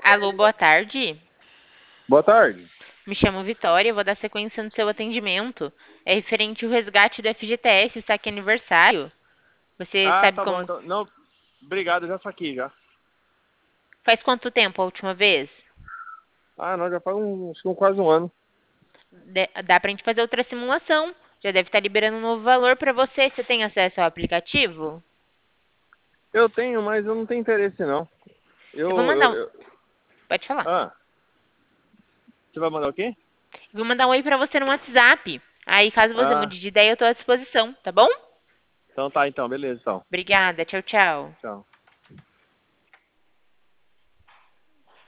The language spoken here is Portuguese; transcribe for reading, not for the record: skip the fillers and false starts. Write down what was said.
Alô, boa tarde. Boa tarde. Me chamo Vitória, vou dar sequência no seu atendimento. É referente ao resgate do FGTS, está aqui aniversário. Você Ah, sabe tá bom, como. então. Não, obrigado, já saquei já. Faz quanto tempo a última vez? Ah, não, já faz quase um ano. Dá pra gente fazer outra simulação. Já deve estar liberando um novo valor para você. Você tem acesso ao aplicativo? Eu tenho, mas eu não tenho interesse, não. Eu vou Eu, mandar eu, um. eu... Pode falar. Ah, você vai mandar o quê? Eu vou mandar um oi para você no WhatsApp. Aí, caso você Ah, mude de ideia, eu estou à disposição, tá bom? então tá, então, beleza, então. Obrigada. Tchau, tchau. Tchau.